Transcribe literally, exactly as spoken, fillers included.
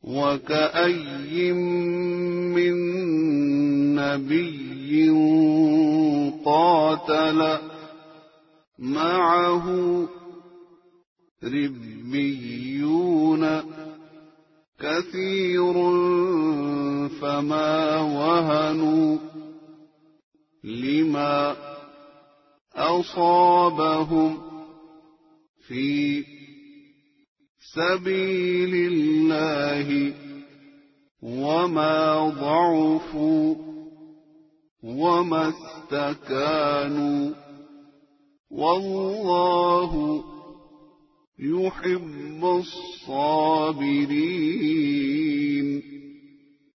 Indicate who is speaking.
Speaker 1: وكأي من نبي قاتل معه ربيون كثير فما وهنوا لما أصابهم في سبيل الله وما ضعفوا وما استكانوا والله يحب الصابرين.